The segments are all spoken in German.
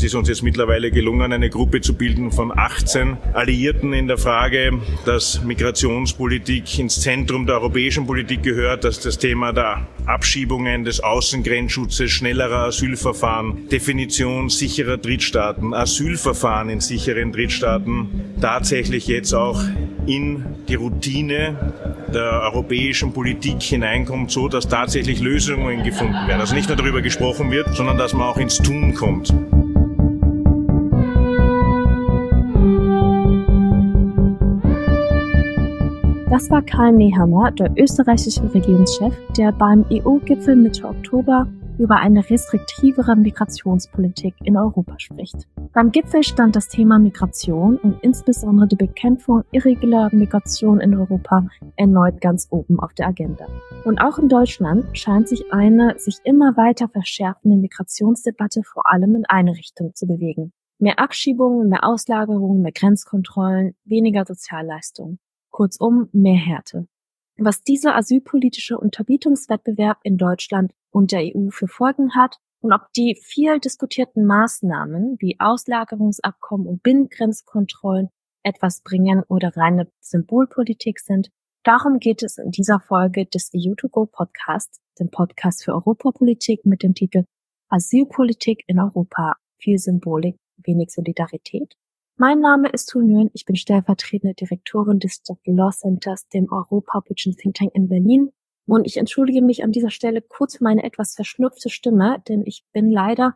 Es ist uns jetzt mittlerweile gelungen, eine Gruppe zu bilden von 18 Alliierten in der Frage, dass Migrationspolitik ins Zentrum der europäischen Politik gehört, dass das Thema der Abschiebungen, des Außengrenzschutzes, schnellerer Asylverfahren, Definition sicherer Drittstaaten, Asylverfahren in sicheren Drittstaaten tatsächlich jetzt auch in die Routine der europäischen Politik hineinkommt, so dass tatsächlich Lösungen gefunden werden. Also nicht nur darüber gesprochen wird, sondern dass man auch ins Tun kommt. Das war Karl Nehammer, der österreichische Regierungschef, der beim EU-Gipfel Mitte Oktober über eine restriktivere Migrationspolitik in Europa spricht. Beim Gipfel stand das Thema Migration und insbesondere die Bekämpfung irregulärer Migration in Europa erneut ganz oben auf der Agenda. Und auch in Deutschland scheint sich eine sich immer weiter verschärfende Migrationsdebatte vor allem in eine Richtung zu bewegen. Mehr Abschiebungen, mehr Auslagerungen, mehr Grenzkontrollen, weniger Sozialleistungen. Kurzum, mehr Härte. Was dieser asylpolitische Unterbietungswettbewerb in Deutschland und der EU für Folgen hat und ob die viel diskutierten Maßnahmen wie Auslagerungsabkommen und Binnengrenzkontrollen etwas bringen oder reine Symbolpolitik sind, darum geht es in dieser Folge des EU2Go Podcasts, dem Podcast für Europapolitik mit dem Titel Asylpolitik in Europa, viel Symbolik, wenig Solidarität. Mein Name ist Tu Nguyen, ich bin stellvertretende Direktorin des Dr. Law Centers, dem europapolitischen Think Tank in Berlin. Und ich entschuldige mich an dieser Stelle kurz für meine etwas verschnupfte Stimme, denn ich bin leider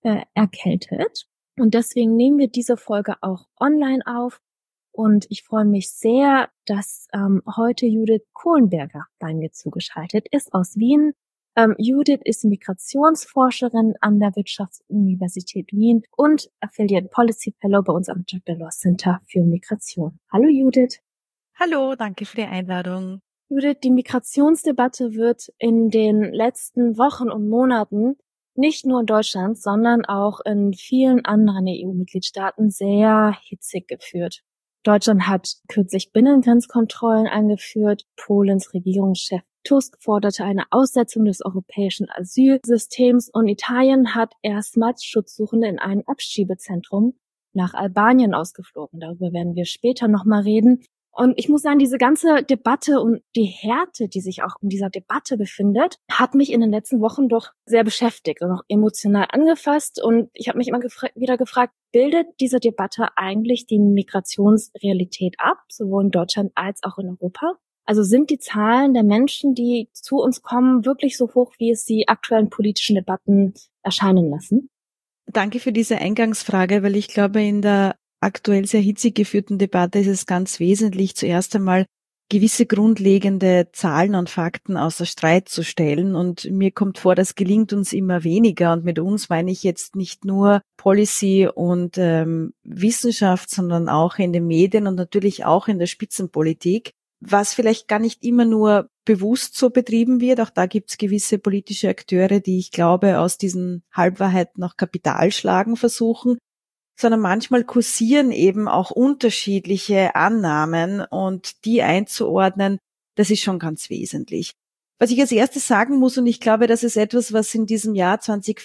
erkältet. Und deswegen nehmen wir diese Folge auch online auf. Und ich freue mich sehr, dass heute Judith Kohlenberger bei mir zugeschaltet ist aus Wien. Judith ist Migrationsforscherin an der Wirtschaftsuniversität Wien und Affiliate Policy Fellow bei uns am Dr. Law Center für Migration. Hallo Judith. Hallo, danke für die Einladung. Judith, die Migrationsdebatte wird in den letzten Wochen und Monaten nicht nur in Deutschland, sondern auch in vielen anderen EU-Mitgliedstaaten sehr hitzig geführt. Deutschland hat kürzlich Binnengrenzkontrollen eingeführt. Polens Regierungschef Tusk forderte eine Aussetzung des europäischen Asylsystems und Italien hat erstmals Schutzsuchende in ein Abschiebezentrum nach Albanien ausgeflogen. Darüber werden wir später nochmal reden. Und ich muss sagen, diese ganze Debatte und die Härte, die sich auch in dieser Debatte befindet, hat mich in den letzten Wochen doch sehr beschäftigt und auch emotional angefasst. Und ich habe mich immer wieder gefragt, bildet diese Debatte eigentlich die Migrationsrealität ab, sowohl in Deutschland als auch in Europa? Also sind die Zahlen der Menschen, die zu uns kommen, wirklich so hoch, wie es die aktuellen politischen Debatten erscheinen lassen? Danke für diese Eingangsfrage, weil ich glaube, in der aktuell sehr hitzig geführten Debatte ist es ganz wesentlich, zuerst einmal gewisse grundlegende Zahlen und Fakten außer Streit zu stellen. Und mir kommt vor, das gelingt uns immer weniger. Und mit uns meine ich jetzt nicht nur Policy und Wissenschaft, sondern auch in den Medien und natürlich auch in der Spitzenpolitik. Was vielleicht gar nicht immer nur bewusst so betrieben wird. Auch da gibt es gewisse politische Akteure, die, ich glaube, aus diesen Halbwahrheiten noch Kapital schlagen versuchen, sondern manchmal kursieren eben auch unterschiedliche Annahmen und die einzuordnen, das ist schon ganz wesentlich. Was ich als erstes sagen muss, und ich glaube, das ist etwas, was in diesem Jahr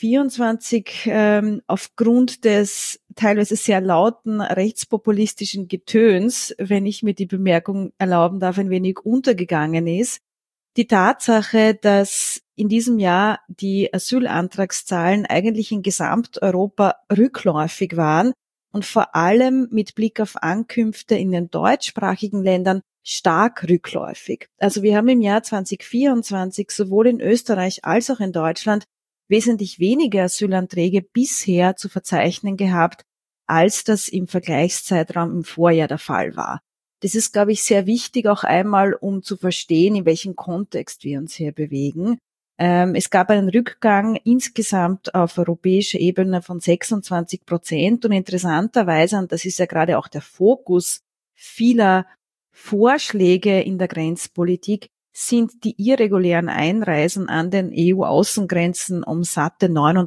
2024 aufgrund des teilweise sehr lauten rechtspopulistischen Getöns, wenn ich mir die Bemerkung erlauben darf, ein wenig untergegangen ist, die Tatsache, dass in diesem Jahr die Asylantragszahlen eigentlich in Gesamteuropa rückläufig waren und vor allem mit Blick auf Ankünfte in den deutschsprachigen Ländern stark rückläufig. Also wir haben im Jahr 2024 sowohl in Österreich als auch in Deutschland wesentlich weniger Asylanträge bisher zu verzeichnen gehabt, als das im Vergleichszeitraum im Vorjahr der Fall war. Das ist, glaube ich, sehr wichtig, auch einmal, um zu verstehen, in welchem Kontext wir uns hier bewegen. Es gab einen Rückgang insgesamt auf europäischer Ebene von 26% und interessanterweise, und das ist ja gerade auch der Fokus vieler Vorschläge in der Grenzpolitik, sind die irregulären Einreisen an den EU-Außengrenzen um satte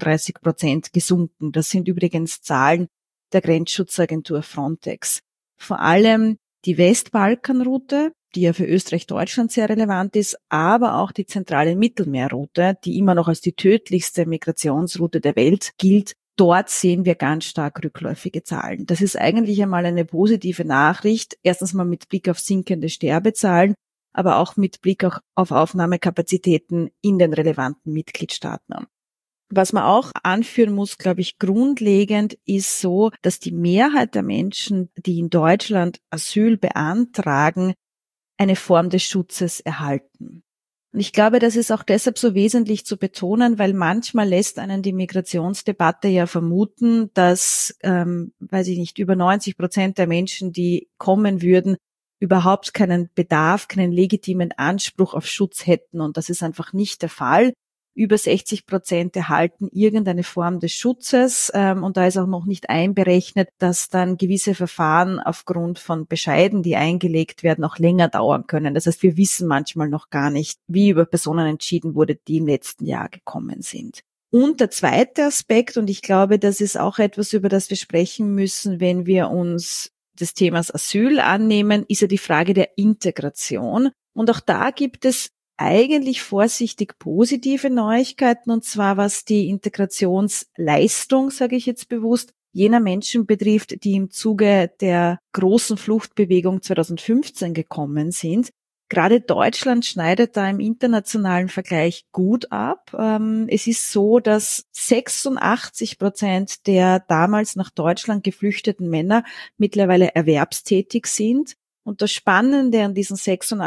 39% gesunken. Das sind übrigens Zahlen der Grenzschutzagentur Frontex. Vor allem die Westbalkanroute, die ja für Österreich-Deutschland sehr relevant ist, aber auch die zentrale Mittelmeerroute, die immer noch als die tödlichste Migrationsroute der Welt gilt, dort sehen wir ganz stark rückläufige Zahlen. Das ist eigentlich einmal eine positive Nachricht. Erstens mal mit Blick auf sinkende Sterbezahlen, aber auch mit Blick auf Aufnahmekapazitäten in den relevanten Mitgliedstaaten. Was man auch anführen muss, glaube ich, grundlegend ist so, dass die Mehrheit der Menschen, die in Deutschland Asyl beantragen, eine Form des Schutzes erhalten. Und ich glaube, das ist auch deshalb so wesentlich zu betonen, weil manchmal lässt einen die Migrationsdebatte ja vermuten, dass, weiß ich nicht, über 90% der Menschen, die kommen würden, überhaupt keinen Bedarf, keinen legitimen Anspruch auf Schutz hätten. Und das ist einfach nicht der Fall. Über 60% erhalten irgendeine Form des Schutzes und da ist auch noch nicht einberechnet, dass dann gewisse Verfahren aufgrund von Bescheiden, die eingelegt werden, auch länger dauern können. Das heißt, wir wissen manchmal noch gar nicht, wie über Personen entschieden wurde, die im letzten Jahr gekommen sind. Und der zweite Aspekt, und ich glaube, das ist auch etwas, über das wir sprechen müssen, wenn wir uns des Themas Asyl annehmen, ist ja die Frage der Integration. Und auch da gibt es eigentlich vorsichtig positive Neuigkeiten, und zwar was die Integrationsleistung, sage ich jetzt bewusst, jener Menschen betrifft, die im Zuge der großen Fluchtbewegung 2015 gekommen sind. Gerade Deutschland schneidet da im internationalen Vergleich gut ab. Es ist so, dass 86% der damals nach Deutschland geflüchteten Männer mittlerweile erwerbstätig sind. Und das Spannende an diesen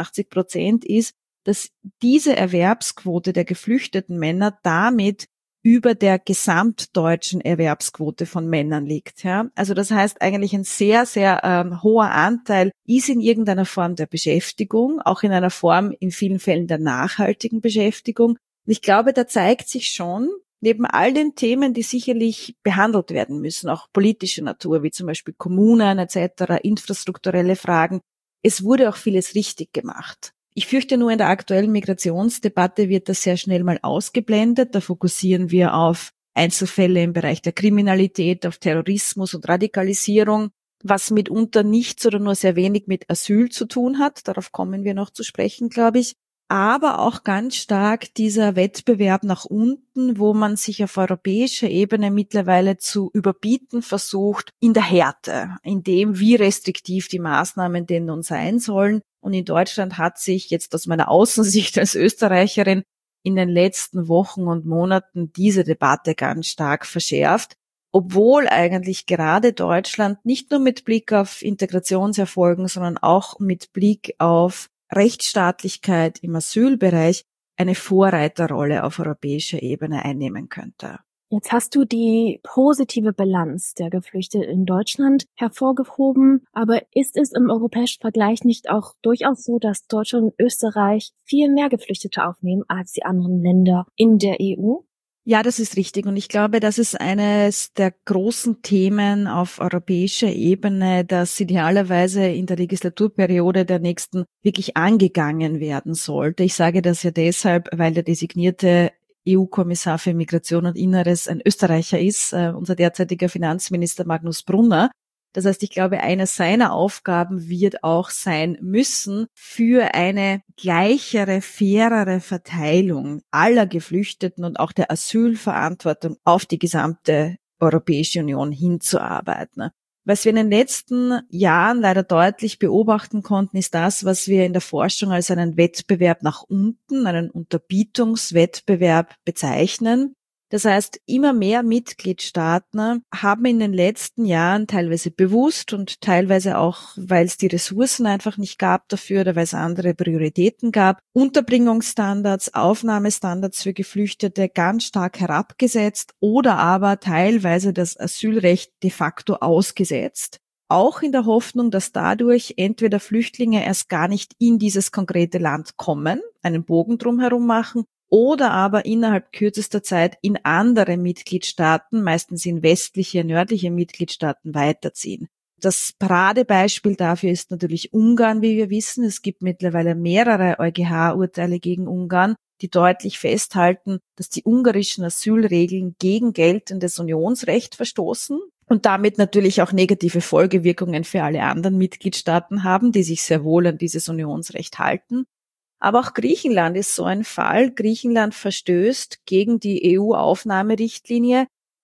86% ist, dass diese Erwerbsquote der geflüchteten Männer damit über der gesamtdeutschen Erwerbsquote von Männern liegt. Ja? Also das heißt eigentlich ein sehr, sehr hoher Anteil ist in irgendeiner Form der Beschäftigung, auch in einer Form in vielen Fällen der nachhaltigen Beschäftigung. Und ich glaube, da zeigt sich schon, neben all den Themen, die sicherlich behandelt werden müssen, auch politischer Natur, wie zum Beispiel Kommunen etc., infrastrukturelle Fragen, es wurde auch vieles richtig gemacht. Ich fürchte nur, in der aktuellen Migrationsdebatte wird das sehr schnell mal ausgeblendet. Da fokussieren wir auf Einzelfälle im Bereich der Kriminalität, auf Terrorismus und Radikalisierung, was mitunter nichts oder nur sehr wenig mit Asyl zu tun hat. Darauf kommen wir noch zu sprechen, glaube ich. Aber auch ganz stark dieser Wettbewerb nach unten, wo man sich auf europäischer Ebene mittlerweile zu überbieten versucht, in der Härte, in dem, wie restriktiv die Maßnahmen denn nun sein sollen. Und in Deutschland hat sich jetzt aus meiner Außensicht als Österreicherin in den letzten Wochen und Monaten diese Debatte ganz stark verschärft, obwohl eigentlich gerade Deutschland nicht nur mit Blick auf Integrationserfolgen, sondern auch mit Blick auf Rechtsstaatlichkeit im Asylbereich eine Vorreiterrolle auf europäischer Ebene einnehmen könnte. Jetzt hast du die positive Bilanz der Geflüchteten in Deutschland hervorgehoben, aber ist es im europäischen Vergleich nicht auch durchaus so, dass Deutschland und Österreich viel mehr Geflüchtete aufnehmen als die anderen Länder in der EU? Ja, das ist richtig. Und ich glaube, das ist eines der großen Themen auf europäischer Ebene, das idealerweise in der Legislaturperiode der nächsten wirklich angegangen werden sollte. Ich sage das ja deshalb, weil der designierte EU-Kommissar für Migration und Inneres ein Österreicher ist, unser derzeitiger Finanzminister Magnus Brunner. Das heißt, ich glaube, eine seiner Aufgaben wird auch sein müssen, für eine gleichere, fairere Verteilung aller Geflüchteten und auch der Asylverantwortung auf die gesamte Europäische Union hinzuarbeiten. Was wir in den letzten Jahren leider deutlich beobachten konnten, ist das, was wir in der Forschung als einen Wettbewerb nach unten, einen Unterbietungswettbewerb bezeichnen. Das heißt, immer mehr Mitgliedstaaten haben in den letzten Jahren teilweise bewusst und teilweise auch, weil es die Ressourcen einfach nicht gab dafür oder weil es andere Prioritäten gab, Unterbringungsstandards, Aufnahmestandards für Geflüchtete ganz stark herabgesetzt oder aber teilweise das Asylrecht de facto ausgesetzt. Auch in der Hoffnung, dass dadurch entweder Flüchtlinge erst gar nicht in dieses konkrete Land kommen, einen Bogen drumherum machen, oder aber innerhalb kürzester Zeit in andere Mitgliedstaaten, meistens in westliche, nördliche Mitgliedstaaten weiterziehen. Das Paradebeispiel dafür ist natürlich Ungarn, wie wir wissen. Es gibt mittlerweile mehrere EuGH-Urteile gegen Ungarn, die deutlich festhalten, dass die ungarischen Asylregeln gegen geltendes Unionsrecht verstoßen und damit natürlich auch negative Folgewirkungen für alle anderen Mitgliedstaaten haben, die sich sehr wohl an dieses Unionsrecht halten. Aber auch Griechenland ist so ein Fall. Griechenland verstößt gegen die EU-Aufnahmerichtlinie,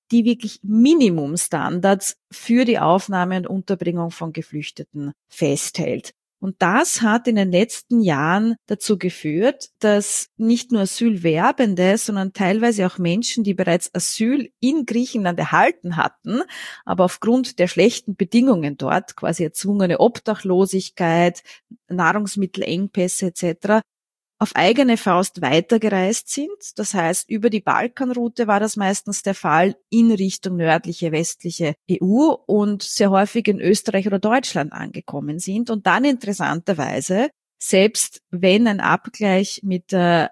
die wirklich Minimumstandards für die Aufnahme und Unterbringung von Geflüchteten festhält. Und das hat in den letzten Jahren dazu geführt, dass nicht nur Asylwerbende, sondern teilweise auch Menschen, die bereits Asyl in Griechenland erhalten hatten, aber aufgrund der schlechten Bedingungen dort, quasi erzwungene Obdachlosigkeit, Nahrungsmittelengpässe etc., auf eigene Faust weitergereist sind. Das heißt, über die Balkanroute war das meistens der Fall in Richtung nördliche, westliche EU und sehr häufig in Österreich oder Deutschland angekommen sind und dann interessanterweise, selbst wenn ein Abgleich mit der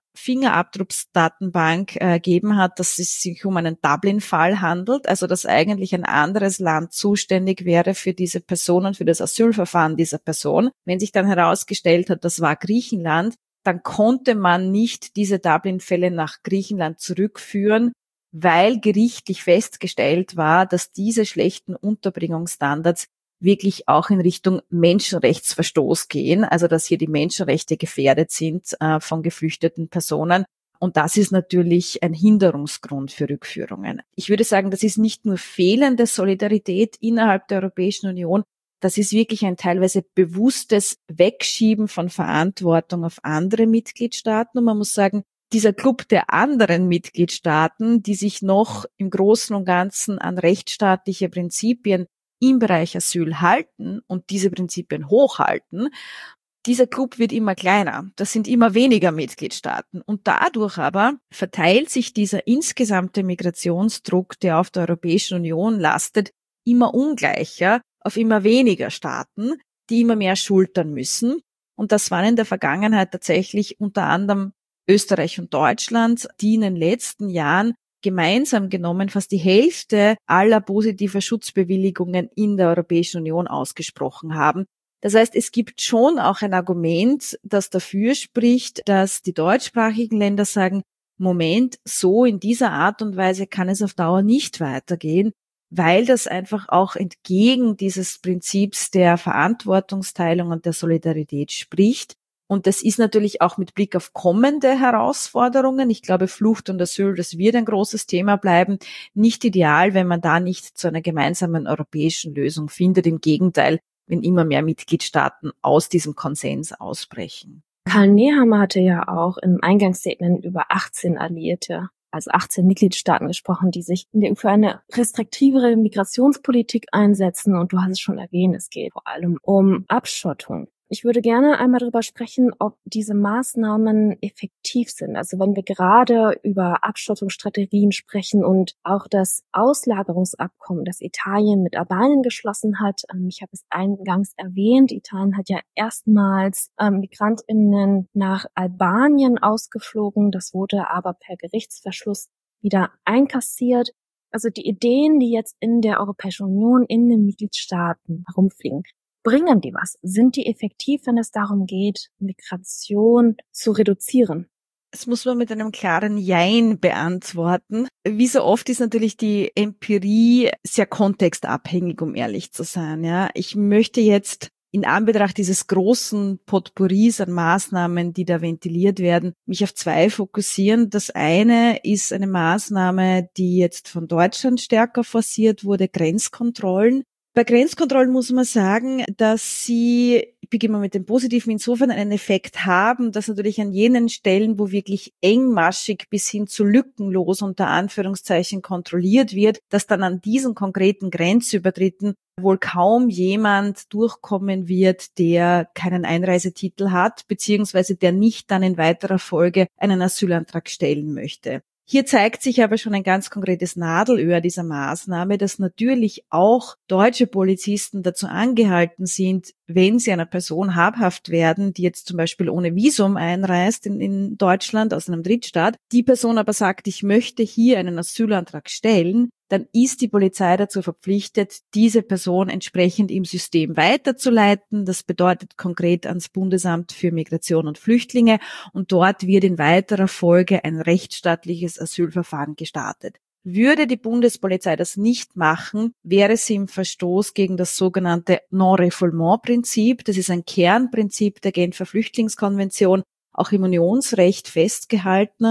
Fingerabdrucksdatenbank ergeben hat, dass es sich um einen Dublin-Fall handelt, also dass eigentlich ein anderes Land zuständig wäre für diese Person und für das Asylverfahren dieser Person. Wenn sich dann herausgestellt hat, das war Griechenland, dann konnte man nicht diese Dublin-Fälle nach Griechenland zurückführen, weil gerichtlich festgestellt war, dass diese schlechten Unterbringungsstandards wirklich auch in Richtung Menschenrechtsverstoß gehen, also dass hier die Menschenrechte gefährdet sind von geflüchteten Personen. Und das ist natürlich ein Hinderungsgrund für Rückführungen. Ich würde sagen, das ist nicht nur fehlende Solidarität innerhalb der Europäischen Union, das ist wirklich ein teilweise bewusstes Wegschieben von Verantwortung auf andere Mitgliedstaaten. Und man muss sagen, dieser Club der anderen Mitgliedstaaten, die sich noch im Großen und Ganzen an rechtsstaatliche Prinzipien im Bereich Asyl halten und diese Prinzipien hochhalten, dieser Club wird immer kleiner. Das sind immer weniger Mitgliedstaaten. Und dadurch aber verteilt sich dieser insgesamte Migrationsdruck, der auf der Europäischen Union lastet, immer ungleicher auf immer weniger Staaten, die immer mehr schultern müssen. Und das waren in der Vergangenheit tatsächlich unter anderem Österreich und Deutschland, die in den letzten Jahren gemeinsam genommen fast die Hälfte aller positiver Schutzbewilligungen in der Europäischen Union ausgesprochen haben. Das heißt, es gibt schon auch ein Argument, das dafür spricht, dass die deutschsprachigen Länder sagen, Moment, so in dieser Art und Weise kann es auf Dauer nicht weitergehen, weil das einfach auch entgegen dieses Prinzips der Verantwortungsteilung und der Solidarität spricht. Und das ist natürlich auch mit Blick auf kommende Herausforderungen. Ich glaube, Flucht und Asyl, das wird ein großes Thema bleiben. Nicht ideal, wenn man da nicht zu einer gemeinsamen europäischen Lösung findet. Im Gegenteil, wenn immer mehr Mitgliedstaaten aus diesem Konsens ausbrechen. Karl Nehammer hatte ja auch im Eingangsstatement über 18 Alliierte, also 18 Mitgliedstaaten gesprochen, die sich für eine restriktivere Migrationspolitik einsetzen. Und du hast es schon erwähnt, es geht vor allem um Abschottung. Ich würde gerne einmal darüber sprechen, ob diese Maßnahmen effektiv sind. Also wenn wir gerade über Abschottungsstrategien sprechen und auch das Auslagerungsabkommen, das Italien mit Albanien geschlossen hat. Ich habe es eingangs erwähnt, Italien hat ja erstmals MigrantInnen nach Albanien ausgeflogen. Das wurde aber per Gerichtsverschluss wieder einkassiert. Also die Ideen, die jetzt in der Europäischen Union, in den Mitgliedstaaten herumfliegen, bringen die was? Sind die effektiv, wenn es darum geht, Migration zu reduzieren? Das muss man mit einem klaren Jein beantworten. Wie so oft ist natürlich die Empirie sehr kontextabhängig, um ehrlich zu sein. Ja, ich möchte jetzt in Anbetracht dieses großen Potpourris an Maßnahmen, die da ventiliert werden, mich auf zwei fokussieren. Das eine ist eine Maßnahme, die jetzt von Deutschland stärker forciert wurde, Grenzkontrollen. Bei Grenzkontrollen muss man sagen, dass sie, ich beginne mal mit dem Positiven, insofern einen Effekt haben, dass natürlich an jenen Stellen, wo wirklich engmaschig bis hin zu lückenlos unter Anführungszeichen kontrolliert wird, dass dann an diesen konkreten Grenzübertritten wohl kaum jemand durchkommen wird, der keinen Einreisetitel hat, beziehungsweise der nicht dann in weiterer Folge einen Asylantrag stellen möchte. Hier zeigt sich aber schon ein ganz konkretes Nadelöhr dieser Maßnahme, dass natürlich auch deutsche Polizisten dazu angehalten sind, wenn sie einer Person habhaft werden, die jetzt zum Beispiel ohne Visum einreist in Deutschland aus einem Drittstaat, die Person aber sagt, ich möchte hier einen Asylantrag stellen, dann ist die Polizei dazu verpflichtet, diese Person entsprechend im System weiterzuleiten. Das bedeutet konkret ans Bundesamt für Migration und Flüchtlinge und dort wird in weiterer Folge ein rechtsstaatliches Asylverfahren gestartet. Würde die Bundespolizei das nicht machen, wäre sie im Verstoß gegen das sogenannte Non-Refoulement-Prinzip. Das ist ein Kernprinzip der Genfer Flüchtlingskonvention, auch im Unionsrecht festgehalten.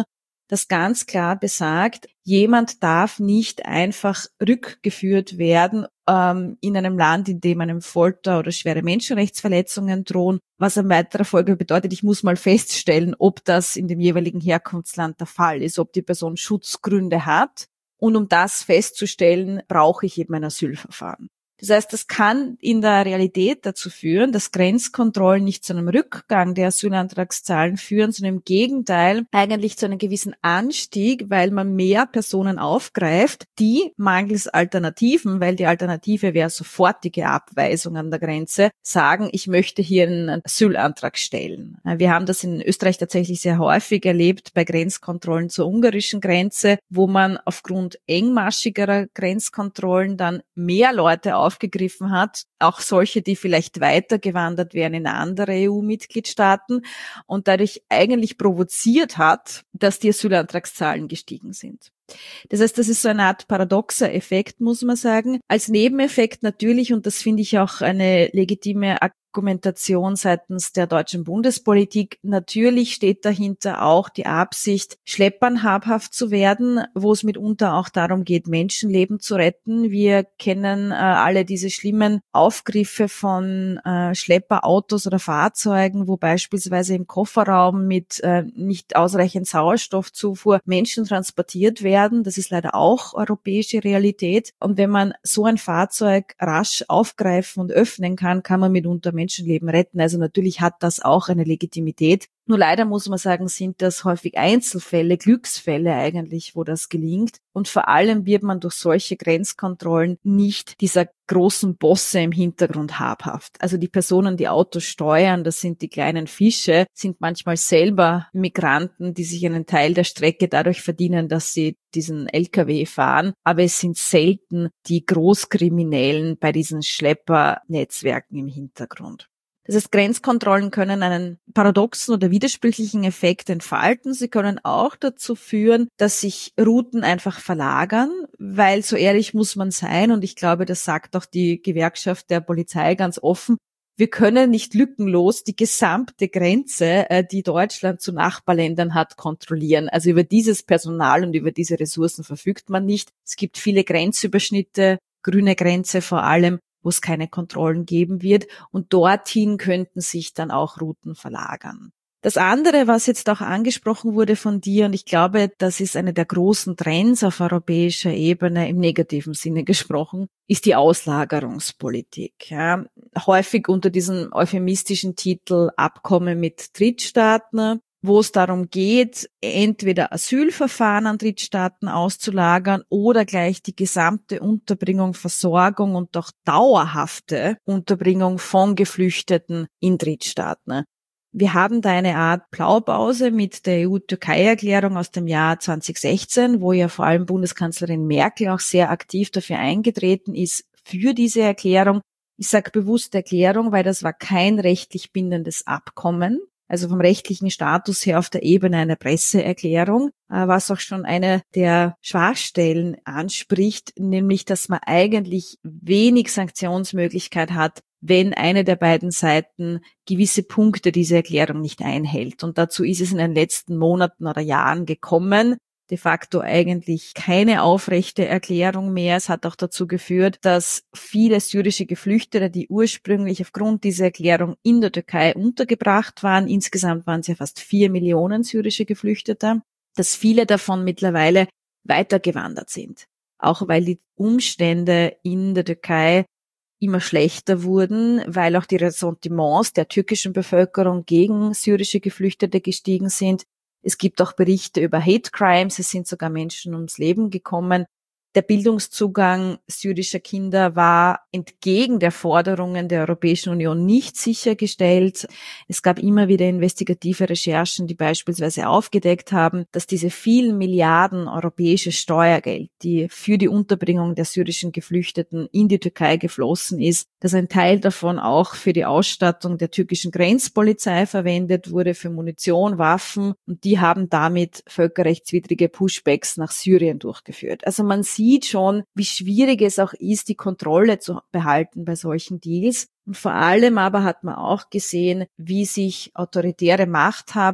das ganz klar besagt, jemand darf nicht einfach rückgeführt werden in einem Land, in dem einem Folter oder schwere Menschenrechtsverletzungen drohen, was in weiterer Folge bedeutet, ich muss mal feststellen, ob das in dem jeweiligen Herkunftsland der Fall ist, ob die Person Schutzgründe hat. Und um das festzustellen, brauche ich eben ein Asylverfahren. Das heißt, das kann in der Realität dazu führen, dass Grenzkontrollen nicht zu einem Rückgang der Asylantragszahlen führen, sondern im Gegenteil eigentlich zu einem gewissen Anstieg, weil man mehr Personen aufgreift, die mangels Alternativen, weil die Alternative wäre sofortige Abweisung an der Grenze, sagen, ich möchte hier einen Asylantrag stellen. Wir haben das in Österreich tatsächlich sehr häufig erlebt bei Grenzkontrollen zur ungarischen Grenze, wo man aufgrund engmaschigerer Grenzkontrollen dann mehr Leute aufgegriffen hat, auch solche, die vielleicht weitergewandert wären in andere EU-Mitgliedstaaten und dadurch eigentlich provoziert hat, dass die Asylantragszahlen gestiegen sind. Das heißt, das ist so eine Art paradoxer Effekt, muss man sagen. Als Nebeneffekt natürlich, und das finde ich auch eine legitime Argumentation seitens der deutschen Bundespolitik. Natürlich steht dahinter auch die Absicht, Schleppern habhaft zu werden, wo es mitunter auch darum geht, Menschenleben zu retten. Wir kennen alle diese schlimmen Aufgriffe von Schlepperautos oder Fahrzeugen, wo beispielsweise im Kofferraum mit nicht ausreichend Sauerstoffzufuhr Menschen transportiert werden. Das ist leider auch europäische Realität. Und wenn man so ein Fahrzeug rasch aufgreifen und öffnen kann, kann man mitunter Menschenleben retten. Also natürlich hat das auch eine Legitimität. Nur leider muss man sagen, sind das häufig Einzelfälle, Glücksfälle eigentlich, wo das gelingt. Und vor allem wird man durch solche Grenzkontrollen nicht dieser großen Bosse im Hintergrund habhaft. Also die Personen, die Autos steuern, das sind die kleinen Fische, sind manchmal selber Migranten, die sich einen Teil der Strecke dadurch verdienen, dass sie diesen LKW fahren. Aber es sind selten die Großkriminellen bei diesen Schleppernetzwerken im Hintergrund. Das heißt, Grenzkontrollen können einen paradoxen oder widersprüchlichen Effekt entfalten. Sie können auch dazu führen, dass sich Routen einfach verlagern, weil so ehrlich muss man sein, und ich glaube, das sagt auch die Gewerkschaft der Polizei ganz offen, wir können nicht lückenlos die gesamte Grenze, die Deutschland zu Nachbarländern hat, kontrollieren. Also über dieses Personal und über diese Ressourcen verfügt man nicht. Es gibt viele Grenzüberschnitte, grüne Grenze vor allem, wo es keine Kontrollen geben wird, und dorthin könnten sich dann auch Routen verlagern. Das andere, was jetzt auch angesprochen wurde von dir, und ich glaube, das ist eine der großen Trends auf europäischer Ebene, im negativen Sinne gesprochen, ist die Auslagerungspolitik. Ja, häufig unter diesem euphemistischen Titel Abkommen mit Drittstaaten, wo es darum geht, entweder Asylverfahren an Drittstaaten auszulagern oder gleich die gesamte Unterbringung, Versorgung und auch dauerhafte Unterbringung von Geflüchteten in Drittstaaten. Wir haben da eine Art Blaupause mit der EU-Türkei-Erklärung aus dem Jahr 2016, wo ja vor allem Bundeskanzlerin Merkel auch sehr aktiv dafür eingetreten ist, für diese Erklärung. Ich sage bewusst Erklärung, weil das war kein rechtlich bindendes Abkommen. Also vom rechtlichen Status her auf der Ebene einer Presseerklärung, was auch schon eine der Schwachstellen anspricht, nämlich, dass man eigentlich wenig Sanktionsmöglichkeit hat, wenn eine der beiden Seiten gewisse Punkte dieser Erklärung nicht einhält. Und dazu ist es in den letzten Monaten oder Jahren gekommen. De facto eigentlich keine aufrechte Erklärung mehr. Es hat auch dazu geführt, dass viele syrische Geflüchtete, die ursprünglich aufgrund dieser Erklärung in der Türkei untergebracht waren, insgesamt waren es ja fast 4 Millionen syrische Geflüchtete, dass viele davon mittlerweile weitergewandert sind. Auch weil die Umstände in der Türkei immer schlechter wurden, weil auch die Ressentiments der türkischen Bevölkerung gegen syrische Geflüchtete gestiegen sind. Es gibt auch Berichte über Hate Crimes, es sind sogar Menschen ums Leben gekommen. Der Bildungszugang syrischer Kinder war entgegen der Forderungen der Europäischen Union nicht sichergestellt. Es gab immer wieder investigative Recherchen, die beispielsweise aufgedeckt haben, dass diese vielen Milliarden europäische Steuergeld, die für die Unterbringung der syrischen Geflüchteten in die Türkei geflossen ist, dass ein Teil davon auch für die Ausstattung der türkischen Grenzpolizei verwendet wurde, für Munition, Waffen, und die haben damit völkerrechtswidrige Pushbacks nach Syrien durchgeführt. Also man sieht schon, wie schwierig es auch ist, die Kontrolle zu behalten bei solchen Deals. Und vor allem aber hat man auch gesehen, wie sich autoritäre Machthaber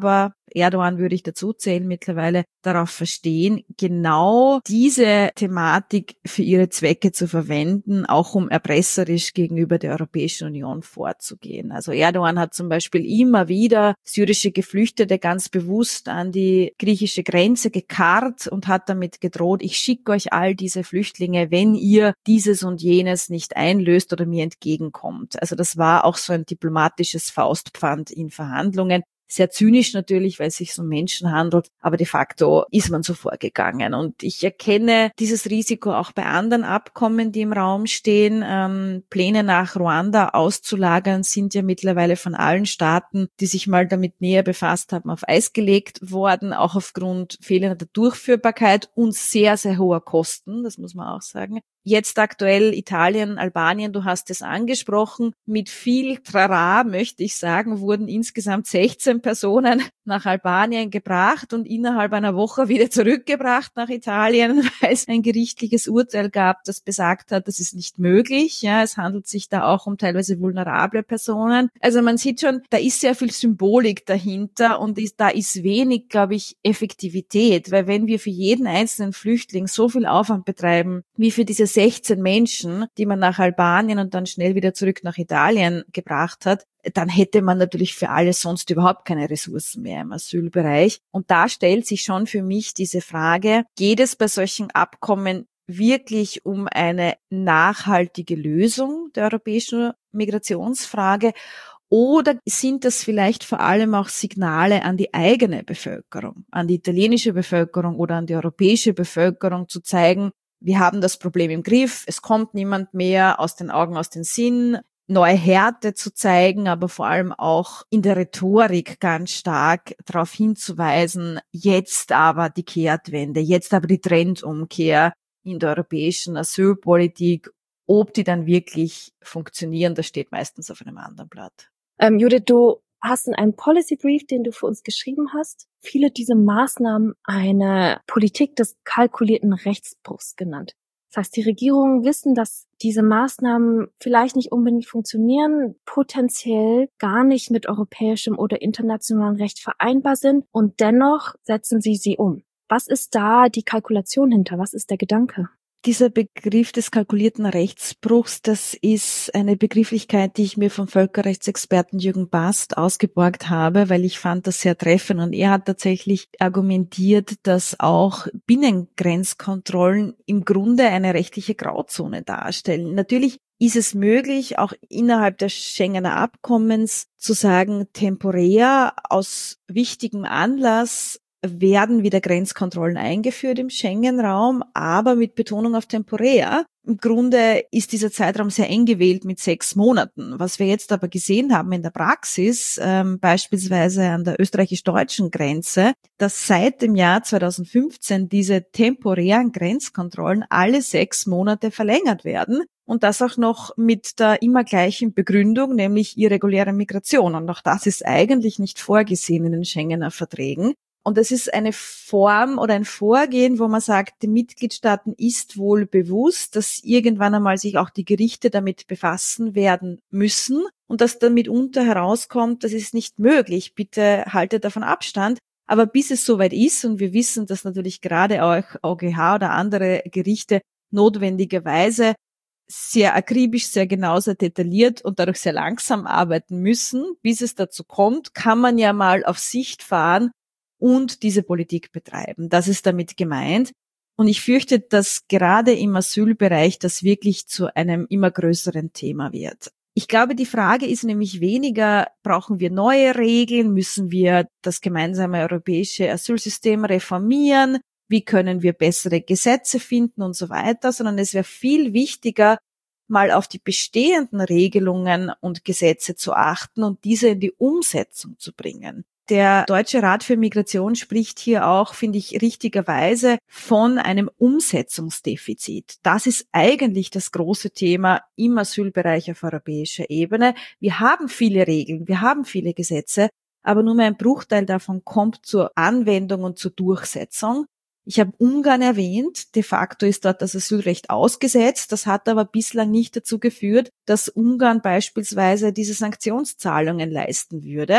Erdogan würde ich dazu zählen mittlerweile, darauf verstehen, genau diese Thematik für ihre Zwecke zu verwenden, auch um erpresserisch gegenüber der Europäischen Union vorzugehen. Also Erdogan hat zum Beispiel immer wieder syrische Geflüchtete ganz bewusst an die griechische Grenze gekarrt und hat damit gedroht, ich schicke euch all diese Flüchtlinge, wenn ihr dieses und jenes nicht einlöst oder mir entgegenkommt. Also das war auch so ein diplomatisches Faustpfand in Verhandlungen. Sehr zynisch natürlich, weil es sich um Menschen handelt, aber de facto ist man so vorgegangen. Und ich erkenne dieses Risiko auch bei anderen Abkommen, die im Raum stehen. Pläne nach Ruanda auszulagern sind ja mittlerweile von allen Staaten, die sich mal damit näher befasst haben, auf Eis gelegt worden, auch aufgrund fehlender Durchführbarkeit und sehr, sehr hoher Kosten, das muss man auch sagen. Jetzt aktuell Italien, Albanien, du hast es angesprochen. Mit viel Trara, möchte ich sagen, wurden insgesamt 16 Personen nach Albanien gebracht und innerhalb einer Woche wieder zurückgebracht nach Italien, weil es ein gerichtliches Urteil gab, das besagt hat, das ist nicht möglich. Ja, es handelt sich da auch um teilweise vulnerable Personen. Also man sieht schon, da ist sehr viel Symbolik dahinter und da ist wenig, glaube ich, Effektivität, weil wenn wir für jeden einzelnen Flüchtling so viel Aufwand betreiben, wie für diese 16 Menschen, die man nach Albanien und dann schnell wieder zurück nach Italien gebracht hat, dann hätte man natürlich für alles sonst überhaupt keine Ressourcen mehr im Asylbereich. Und da stellt sich schon für mich diese Frage, geht es bei solchen Abkommen wirklich um eine nachhaltige Lösung der europäischen Migrationsfrage? Oder sind das vielleicht vor allem auch Signale an die eigene Bevölkerung, an die italienische Bevölkerung oder an die europäische Bevölkerung zu zeigen, wir haben das Problem im Griff, es kommt niemand mehr, aus den Augen, aus den Sinn, neue Härte zu zeigen, aber vor allem auch in der Rhetorik ganz stark darauf hinzuweisen, jetzt aber die Kehrtwende, jetzt aber die Trendumkehr in der europäischen Asylpolitik. Ob die dann wirklich funktionieren, das steht meistens auf einem anderen Blatt. Judith, du hast in einem Policy Brief, den du für uns geschrieben hast, viele dieser Maßnahmen eine Politik des kalkulierten Rechtsbruchs genannt. Das heißt, die Regierungen wissen, dass diese Maßnahmen vielleicht nicht unbedingt funktionieren, potenziell gar nicht mit europäischem oder internationalem Recht vereinbar sind und dennoch setzen sie um. Was ist da die Kalkulation hinter? Was ist der Gedanke? Dieser Begriff des kalkulierten Rechtsbruchs, das ist eine Begrifflichkeit, die ich mir vom Völkerrechtsexperten Jürgen Bast ausgeborgt habe, weil ich fand das sehr treffend. Und er hat tatsächlich argumentiert, dass auch Binnengrenzkontrollen im Grunde eine rechtliche Grauzone darstellen. Natürlich ist es möglich, auch innerhalb des Schengener Abkommens zu sagen, temporär aus wichtigem Anlass werden wieder Grenzkontrollen eingeführt im Schengen-Raum, aber mit Betonung auf temporär. Im Grunde ist dieser Zeitraum sehr eng gewählt mit 6 Monaten. Was wir jetzt aber gesehen haben in der Praxis, beispielsweise an der österreichisch-deutschen Grenze, dass seit dem Jahr 2015 diese temporären Grenzkontrollen alle 6 Monate verlängert werden. Und das auch noch mit der immer gleichen Begründung, nämlich irreguläre Migration. Und auch das ist eigentlich nicht vorgesehen in den Schengener Verträgen. Und das ist eine Form oder ein Vorgehen, wo man sagt, den Mitgliedstaaten ist wohl bewusst, dass irgendwann einmal sich auch die Gerichte damit befassen werden müssen und dass dann mitunter herauskommt, das ist nicht möglich, bitte haltet davon Abstand. Aber bis es soweit ist, und wir wissen, dass natürlich gerade auch EuGH oder andere Gerichte notwendigerweise sehr akribisch, sehr genau, sehr detailliert und dadurch sehr langsam arbeiten müssen, bis es dazu kommt, kann man ja mal auf Sicht fahren und diese Politik betreiben. Das ist damit gemeint. Und ich fürchte, dass gerade im Asylbereich das wirklich zu einem immer größeren Thema wird. Ich glaube, die Frage ist nämlich weniger, brauchen wir neue Regeln, müssen wir das gemeinsame europäische Asylsystem reformieren, wie können wir bessere Gesetze finden und so weiter, sondern es wäre viel wichtiger, mal auf die bestehenden Regelungen und Gesetze zu achten und diese in die Umsetzung zu bringen. Der Deutsche Rat für Migration spricht hier auch, finde ich, richtigerweise von einem Umsetzungsdefizit. Das ist eigentlich das große Thema im Asylbereich auf europäischer Ebene. Wir haben viele Regeln, wir haben viele Gesetze, aber nur mehr ein Bruchteil davon kommt zur Anwendung und zur Durchsetzung. Ich habe Ungarn erwähnt, de facto ist dort das Asylrecht ausgesetzt, das hat aber bislang nicht dazu geführt, dass Ungarn beispielsweise diese Sanktionszahlungen leisten würde.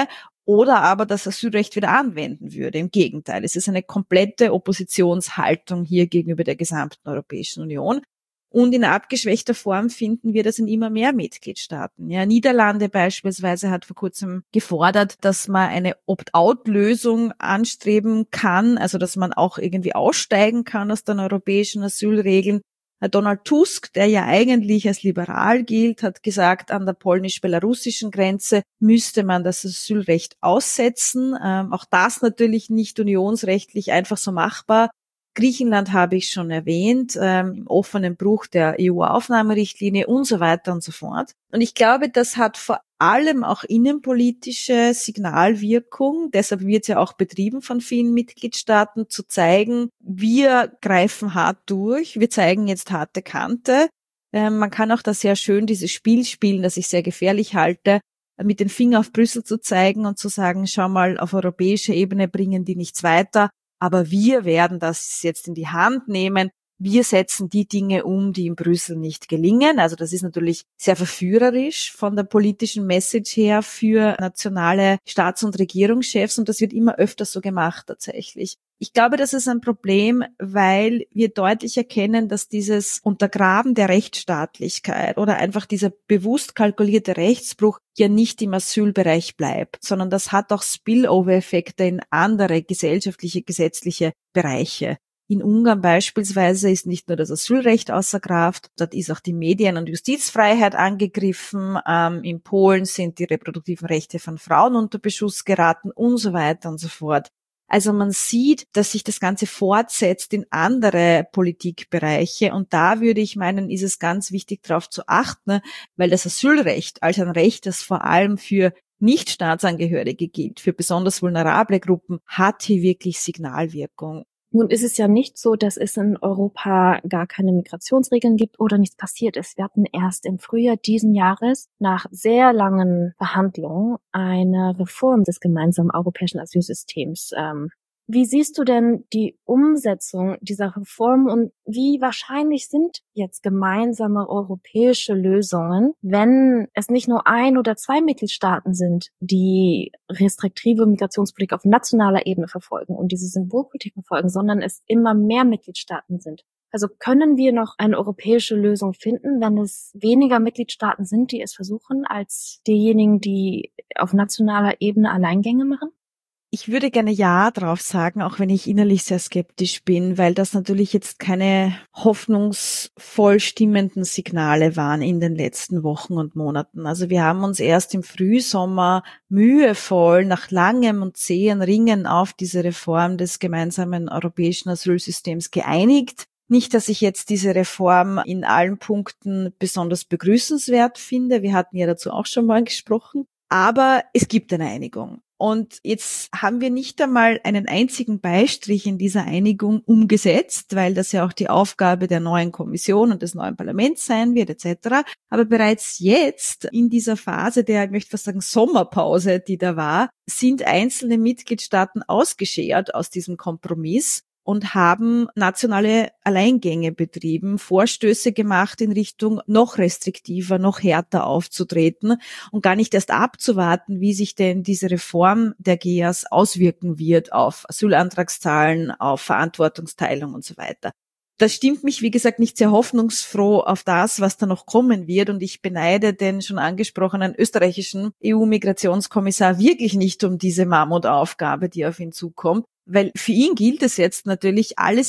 oder aber das Asylrecht wieder anwenden würde. Im Gegenteil, es ist eine komplette Oppositionshaltung hier gegenüber der gesamten Europäischen Union. Und in abgeschwächter Form finden wir das in immer mehr Mitgliedstaaten. Ja, Niederlande beispielsweise hat vor kurzem gefordert, dass man eine Opt-out-Lösung anstreben kann, also dass man auch irgendwie aussteigen kann aus den europäischen Asylregeln. Donald Tusk, der ja eigentlich als liberal gilt, hat gesagt, an der polnisch-belarussischen Grenze müsste man das Asylrecht aussetzen. Auch das natürlich nicht unionsrechtlich einfach so machbar. Griechenland habe ich schon erwähnt, im offenen Bruch der EU-Aufnahmerichtlinie und so weiter und so fort. Und ich glaube, das hat vor allem auch innenpolitische Signalwirkung. Deshalb wird es ja auch betrieben von vielen Mitgliedstaaten, zu zeigen, wir greifen hart durch, wir zeigen jetzt harte Kante. Man kann auch da sehr schön dieses Spiel spielen, das ich sehr gefährlich halte, mit den Fingern auf Brüssel zu zeigen und zu sagen, schau mal, auf europäischer Ebene bringen die nichts weiter. Aber wir werden das jetzt in die Hand nehmen. Wir setzen die Dinge um, die in Brüssel nicht gelingen. Also das ist natürlich sehr verführerisch von der politischen Message her für nationale Staats- und Regierungschefs. Und das wird immer öfter so gemacht tatsächlich. Ich glaube, das ist ein Problem, weil wir deutlich erkennen, dass dieses Untergraben der Rechtsstaatlichkeit oder einfach dieser bewusst kalkulierte Rechtsbruch ja nicht im Asylbereich bleibt, sondern das hat auch Spillover-Effekte in andere gesellschaftliche, gesetzliche Bereiche. In Ungarn beispielsweise ist nicht nur das Asylrecht außer Kraft, dort ist auch die Medien- und Justizfreiheit angegriffen. In Polen sind die reproduktiven Rechte von Frauen unter Beschuss geraten und so weiter und so fort. Also man sieht, dass sich das Ganze fortsetzt in andere Politikbereiche und da würde ich meinen, ist es ganz wichtig darauf zu achten, weil das Asylrecht als ein Recht, das vor allem für Nichtstaatsangehörige gilt, für besonders vulnerable Gruppen, hat hier wirklich Signalwirkung. Nun ist es ja nicht so, dass es in Europa gar keine Migrationsregeln gibt oder nichts passiert ist. Wir hatten erst im Frühjahr diesen Jahres nach sehr langen Verhandlungen eine Reform des gemeinsamen europäischen Asylsystems. Wie siehst du denn die Umsetzung dieser Reform und wie wahrscheinlich sind jetzt gemeinsame europäische Lösungen, wenn es nicht nur 1 oder 2 Mitgliedstaaten sind, die restriktive Migrationspolitik auf nationaler Ebene verfolgen und diese Symbolpolitik verfolgen, sondern es immer mehr Mitgliedstaaten sind? Also können wir noch eine europäische Lösung finden, wenn es weniger Mitgliedstaaten sind, die es versuchen, als diejenigen, die auf nationaler Ebene Alleingänge machen? Ich würde gerne Ja drauf sagen, auch wenn ich innerlich sehr skeptisch bin, weil das natürlich jetzt keine hoffnungsvoll stimmenden Signale waren in den letzten Wochen und Monaten. Also wir haben uns erst im Frühsommer mühevoll nach langem und zähem Ringen auf diese Reform des gemeinsamen europäischen Asylsystems geeinigt. Nicht, dass ich jetzt diese Reform in allen Punkten besonders begrüßenswert finde. Wir hatten ja dazu auch schon mal gesprochen. Aber es gibt eine Einigung. Und jetzt haben wir nicht einmal einen einzigen Beistrich in dieser Einigung umgesetzt, weil das ja auch die Aufgabe der neuen Kommission und des neuen Parlaments sein wird, etc. Aber bereits jetzt in dieser Phase der, ich möchte fast sagen, Sommerpause, die da war, sind einzelne Mitgliedstaaten ausgeschert aus diesem Kompromiss und haben nationale Alleingänge betrieben, Vorstöße gemacht in Richtung noch restriktiver, noch härter aufzutreten und gar nicht erst abzuwarten, wie sich denn diese Reform der GEAS auswirken wird auf Asylantragszahlen, auf Verantwortungsteilung und so weiter. Das stimmt mich, wie gesagt, nicht sehr hoffnungsfroh auf das, was da noch kommen wird. Und ich beneide den schon angesprochenen österreichischen EU-Migrationskommissar wirklich nicht um diese Mammutaufgabe, die auf ihn zukommt. Weil für ihn gilt es jetzt natürlich, alle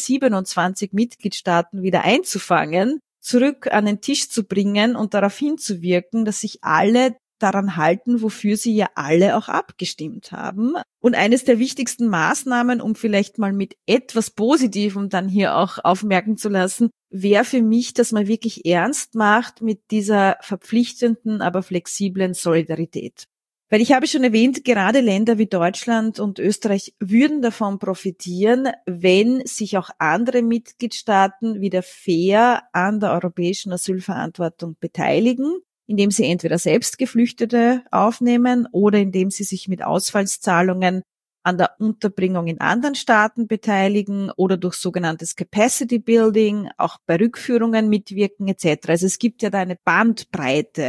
27 Mitgliedstaaten wieder einzufangen, zurück an den Tisch zu bringen und darauf hinzuwirken, dass sich alle daran halten, wofür sie ja alle auch abgestimmt haben. Und eines der wichtigsten Maßnahmen, um vielleicht mal mit etwas Positivem dann hier auch aufmerken zu lassen, wäre für mich, dass man wirklich ernst macht mit dieser verpflichtenden, aber flexiblen Solidarität. Weil ich habe schon erwähnt, gerade Länder wie Deutschland und Österreich würden davon profitieren, wenn sich auch andere Mitgliedstaaten wieder fair an der europäischen Asylverantwortung beteiligen, indem sie entweder selbst Geflüchtete aufnehmen oder indem sie sich mit Ausfallszahlungen an der Unterbringung in anderen Staaten beteiligen oder durch sogenanntes Capacity Building auch bei Rückführungen mitwirken etc. Also es gibt ja da eine Bandbreite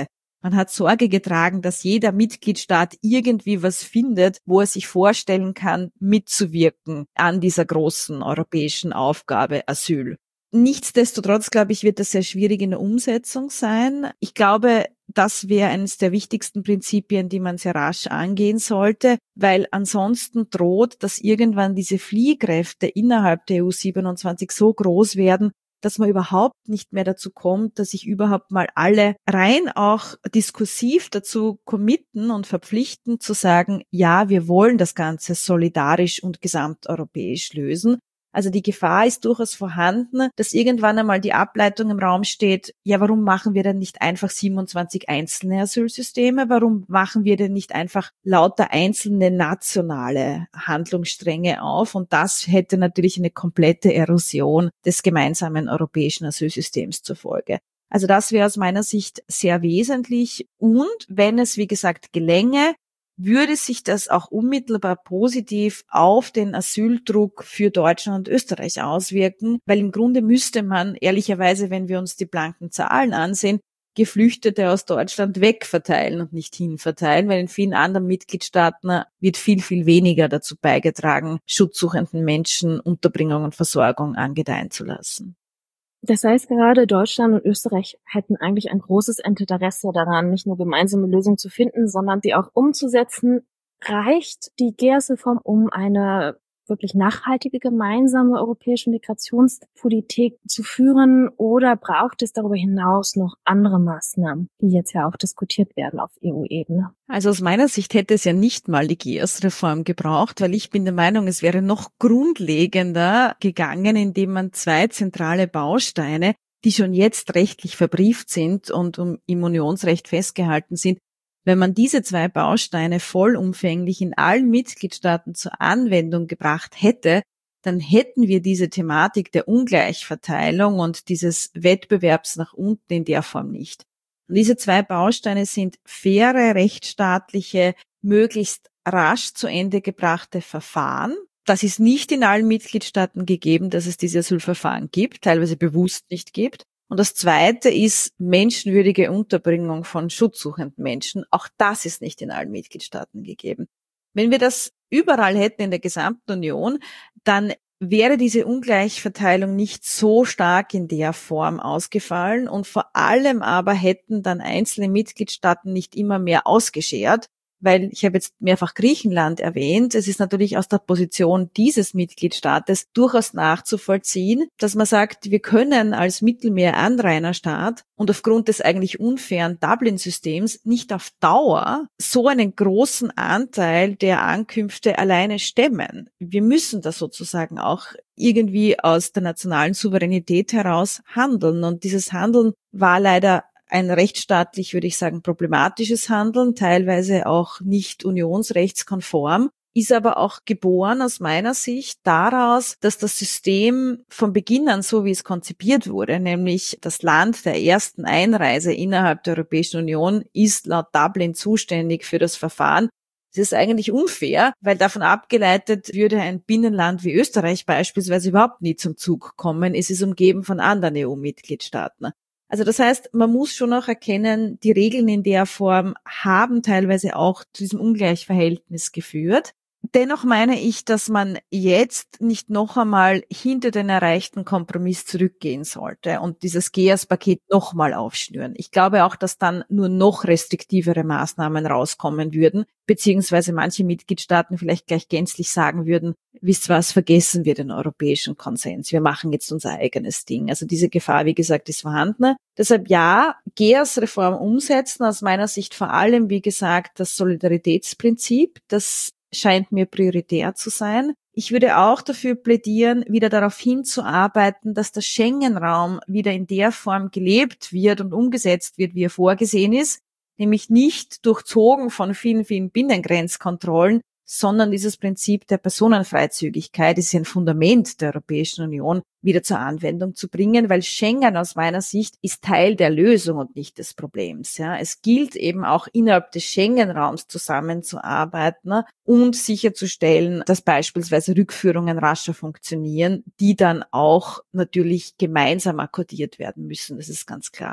Man hat Sorge getragen, dass jeder Mitgliedstaat irgendwie was findet, wo er sich vorstellen kann, mitzuwirken an dieser großen europäischen Aufgabe Asyl. Nichtsdestotrotz, glaube ich, wird das sehr schwierig in der Umsetzung sein. Ich glaube, das wäre eines der wichtigsten Prinzipien, die man sehr rasch angehen sollte, weil ansonsten droht, dass irgendwann diese Fliehkräfte innerhalb der EU 27 so groß werden, dass man überhaupt nicht mehr dazu kommt, dass sich überhaupt mal alle rein auch diskursiv dazu committen und verpflichten zu sagen, ja, wir wollen das Ganze solidarisch und gesamteuropäisch lösen. Also die Gefahr ist durchaus vorhanden, dass irgendwann einmal die Ableitung im Raum steht, ja, warum machen wir denn nicht einfach 27 einzelne Asylsysteme? Warum machen wir denn nicht einfach lauter einzelne nationale Handlungsstränge auf? Und das hätte natürlich eine komplette Erosion des gemeinsamen europäischen Asylsystems zur Folge. Also das wäre aus meiner Sicht sehr wesentlich. Und wenn es, wie gesagt, gelänge, würde sich das auch unmittelbar positiv auf den Asyldruck für Deutschland und Österreich auswirken, weil im Grunde müsste man ehrlicherweise, wenn wir uns die blanken Zahlen ansehen, Geflüchtete aus Deutschland wegverteilen und nicht hinverteilen, weil in vielen anderen Mitgliedstaaten wird viel, viel weniger dazu beigetragen, schutzsuchenden Menschen Unterbringung und Versorgung angedeihen zu lassen. Das heißt, gerade Deutschland und Österreich hätten eigentlich ein großes Interesse daran, nicht nur gemeinsame Lösungen zu finden, sondern die auch umzusetzen. Reicht die GEAS-Reform, um eine wirklich nachhaltige gemeinsame europäische Migrationspolitik zu führen, oder braucht es darüber hinaus noch andere Maßnahmen, die jetzt ja auch diskutiert werden auf EU-Ebene? Also aus meiner Sicht hätte es ja nicht mal die GEAS-Reform gebraucht, weil ich bin der Meinung, es wäre noch grundlegender gegangen, indem man zwei zentrale Bausteine, die schon jetzt rechtlich verbrieft sind und im Unionsrecht festgehalten sind, wenn man diese zwei Bausteine vollumfänglich in allen Mitgliedstaaten zur Anwendung gebracht hätte, dann hätten wir diese Thematik der Ungleichverteilung und dieses Wettbewerbs nach unten in der Form nicht. Und diese zwei Bausteine sind faire, rechtsstaatliche, möglichst rasch zu Ende gebrachte Verfahren. Das ist nicht in allen Mitgliedstaaten gegeben, dass es diese Asylverfahren gibt, teilweise bewusst nicht gibt. Und das Zweite ist menschenwürdige Unterbringung von schutzsuchenden Menschen. Auch das ist nicht in allen Mitgliedstaaten gegeben. Wenn wir das überall hätten in der gesamten Union, dann wäre diese Ungleichverteilung nicht so stark in der Form ausgefallen und vor allem aber hätten dann einzelne Mitgliedstaaten nicht immer mehr ausgeschert, weil ich habe jetzt mehrfach Griechenland erwähnt. Es ist natürlich aus der Position dieses Mitgliedstaates durchaus nachzuvollziehen, dass man sagt, wir können als Mittelmeer-Anrainerstaat und aufgrund des eigentlich unfairen Dublin-Systems nicht auf Dauer so einen großen Anteil der Ankünfte alleine stemmen. Wir müssen da sozusagen auch irgendwie aus der nationalen Souveränität heraus handeln. Und dieses Handeln war leider ein rechtsstaatlich, würde ich sagen, problematisches Handeln, teilweise auch nicht unionsrechtskonform, ist aber auch geboren aus meiner Sicht daraus, dass das System von Beginn an, so wie es konzipiert wurde, nämlich das Land der ersten Einreise innerhalb der Europäischen Union ist laut Dublin zuständig für das Verfahren. Das ist eigentlich unfair, weil davon abgeleitet würde ein Binnenland wie Österreich beispielsweise überhaupt nie zum Zug kommen. Es ist umgeben von anderen EU-Mitgliedstaaten. Also das heißt, man muss schon auch erkennen, die Regeln in der Form haben teilweise auch zu diesem Ungleichverhältnis geführt. Dennoch meine ich, dass man jetzt nicht noch einmal hinter den erreichten Kompromiss zurückgehen sollte und dieses GEAS-Paket nochmal aufschnüren. Ich glaube auch, dass dann nur noch restriktivere Maßnahmen rauskommen würden, beziehungsweise manche Mitgliedstaaten vielleicht gleich gänzlich sagen würden, wisst was, vergessen wir den europäischen Konsens, wir machen jetzt unser eigenes Ding. Also diese Gefahr, wie gesagt, ist vorhanden. Deshalb ja, GEAS-Reform umsetzen, aus meiner Sicht vor allem, wie gesagt, das Solidaritätsprinzip, das scheint mir prioritär zu sein. Ich würde auch dafür plädieren, wieder darauf hinzuarbeiten, dass der Schengen-Raum wieder in der Form gelebt wird und umgesetzt wird, wie er vorgesehen ist, nämlich nicht durchzogen von vielen, vielen Binnengrenzkontrollen, sondern dieses Prinzip der Personenfreizügigkeit ist ein Fundament der Europäischen Union wieder zur Anwendung zu bringen, weil Schengen aus meiner Sicht ist Teil der Lösung und nicht des Problems. Ja, es gilt eben auch innerhalb des Schengen-Raums zusammenzuarbeiten und sicherzustellen, dass beispielsweise Rückführungen rascher funktionieren, die dann auch natürlich gemeinsam akkordiert werden müssen. Das ist ganz klar.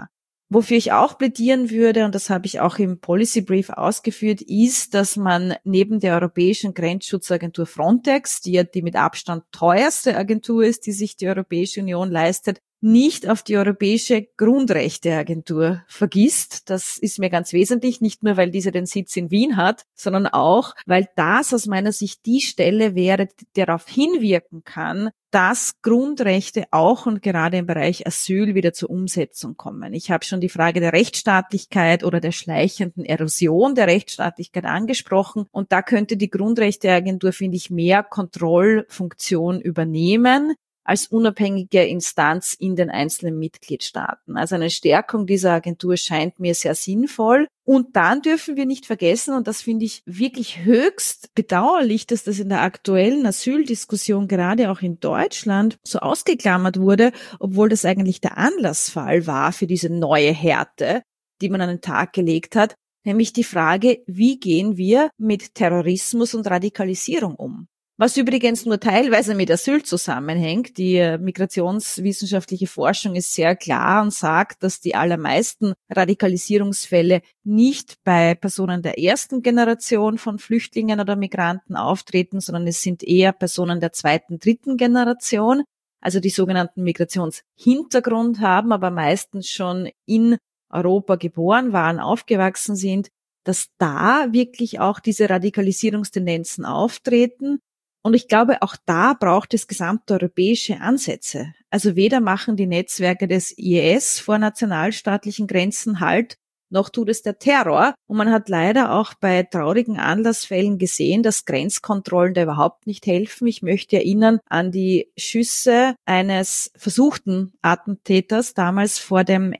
Wofür ich auch plädieren würde, und das habe ich auch im Policy Brief ausgeführt, ist, dass man neben der Europäischen Grenzschutzagentur Frontex, die ja die mit Abstand teuerste Agentur ist, die sich die Europäische Union leistet, nicht auf die Europäische Grundrechteagentur vergisst. Das ist mir ganz wesentlich, nicht nur, weil diese den Sitz in Wien hat, sondern auch, weil das aus meiner Sicht die Stelle wäre, die darauf hinwirken kann, dass Grundrechte auch und gerade im Bereich Asyl wieder zur Umsetzung kommen. Ich habe schon die Frage der Rechtsstaatlichkeit oder der schleichenden Erosion der Rechtsstaatlichkeit angesprochen. Und da könnte die Grundrechteagentur, finde ich, mehr Kontrollfunktion übernehmen als unabhängige Instanz in den einzelnen Mitgliedstaaten. Also eine Stärkung dieser Agentur scheint mir sehr sinnvoll. Und dann dürfen wir nicht vergessen, und das finde ich wirklich höchst bedauerlich, dass das in der aktuellen Asyldiskussion gerade auch in Deutschland so ausgeklammert wurde, obwohl das eigentlich der Anlassfall war für diese neue Härte, die man an den Tag gelegt hat, nämlich die Frage, wie gehen wir mit Terrorismus und Radikalisierung um? Was übrigens nur teilweise mit Asyl zusammenhängt. Die migrationswissenschaftliche Forschung ist sehr klar und sagt, dass die allermeisten Radikalisierungsfälle nicht bei Personen der ersten Generation von Flüchtlingen oder Migranten auftreten, sondern es sind eher Personen der zweiten, dritten Generation, also die sogenannten Migrationshintergrund haben, aber meistens schon in Europa geboren waren, aufgewachsen sind, dass da wirklich auch diese Radikalisierungstendenzen auftreten. Und ich glaube, auch da braucht es gesamteuropäische Ansätze. Also weder machen die Netzwerke des IS vor nationalstaatlichen Grenzen Halt, noch tut es der Terror. Und man hat leider auch bei traurigen Anlassfällen gesehen, dass Grenzkontrollen da überhaupt nicht helfen. Ich möchte erinnern an die Schüsse eines versuchten Attentäters damals vor dem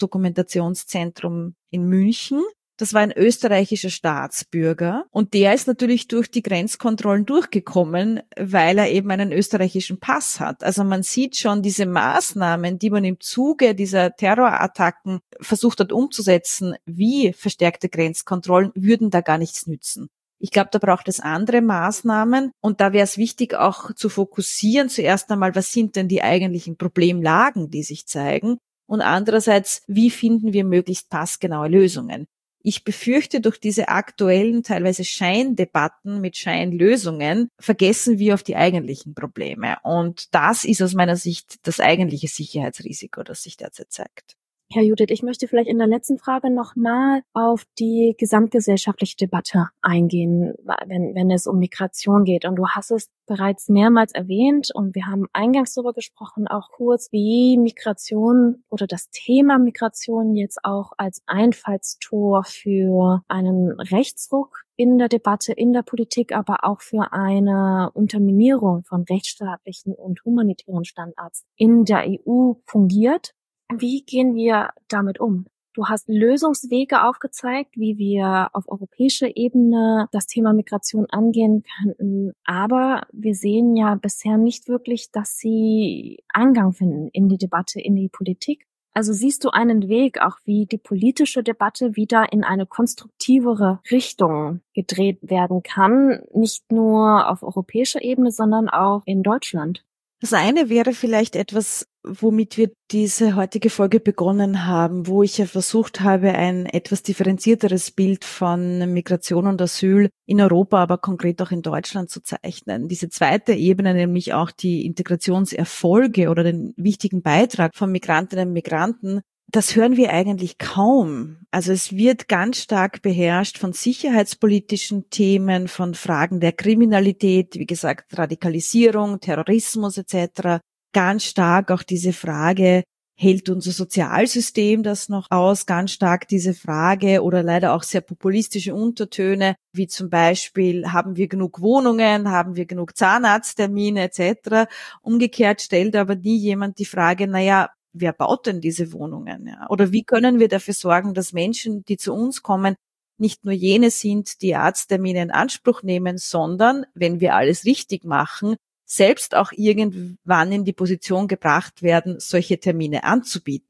NS-Dokumentationszentrum in München. Das war ein österreichischer Staatsbürger und der ist natürlich durch die Grenzkontrollen durchgekommen, weil er eben einen österreichischen Pass hat. Also man sieht schon diese Maßnahmen, die man im Zuge dieser Terrorattacken versucht hat umzusetzen, wie verstärkte Grenzkontrollen, würden da gar nichts nützen. Ich glaube, da braucht es andere Maßnahmen und da wäre es wichtig, auch zu fokussieren. Zuerst einmal, was sind denn die eigentlichen Problemlagen, die sich zeigen? Und andererseits, wie finden wir möglichst passgenaue Lösungen? Ich befürchte, durch diese aktuellen, teilweise Scheindebatten mit Scheinlösungen vergessen wir auf die eigentlichen Probleme. Und das ist aus meiner Sicht das eigentliche Sicherheitsrisiko, das sich derzeit zeigt. Herr Judith, ich möchte vielleicht in der letzten Frage nochmal auf die gesamtgesellschaftliche Debatte eingehen, wenn es um Migration geht. Und du hast es bereits mehrmals erwähnt und wir haben eingangs darüber gesprochen, auch kurz, wie Migration oder das Thema Migration jetzt auch als Einfallstor für einen Rechtsruck in der Debatte, in der Politik, aber auch für eine Unterminierung von rechtsstaatlichen und humanitären Standards in der EU fungiert. Wie gehen wir damit um? Du hast Lösungswege aufgezeigt, wie wir auf europäischer Ebene das Thema Migration angehen könnten. Aber wir sehen ja bisher nicht wirklich, dass sie Eingang finden in die Debatte, in die Politik. Also siehst du einen Weg, auch wie die politische Debatte wieder in eine konstruktivere Richtung gedreht werden kann, nicht nur auf europäischer Ebene, sondern auch in Deutschland? Das eine wäre vielleicht etwas, womit wir diese heutige Folge begonnen haben, wo ich ja versucht habe, ein etwas differenzierteres Bild von Migration und Asyl in Europa, aber konkret auch in Deutschland zu zeichnen. Diese zweite Ebene, nämlich auch die Integrationserfolge oder den wichtigen Beitrag von Migrantinnen und Migranten, das hören wir eigentlich kaum. Also es wird ganz stark beherrscht von sicherheitspolitischen Themen, von Fragen der Kriminalität, wie gesagt, Radikalisierung, Terrorismus etc. Ganz stark auch diese Frage, hält unser Sozialsystem das noch aus? Ganz stark diese Frage oder leider auch sehr populistische Untertöne, wie zum Beispiel, haben wir genug Wohnungen, haben wir genug Zahnarzttermine etc. Umgekehrt stellt aber nie jemand die Frage, naja, wer baut denn diese Wohnungen? Ja? Oder wie können wir dafür sorgen, dass Menschen, die zu uns kommen, nicht nur jene sind, die Arzttermine in Anspruch nehmen, sondern, wenn wir alles richtig machen, selbst auch irgendwann in die Position gebracht werden, solche Termine anzubieten.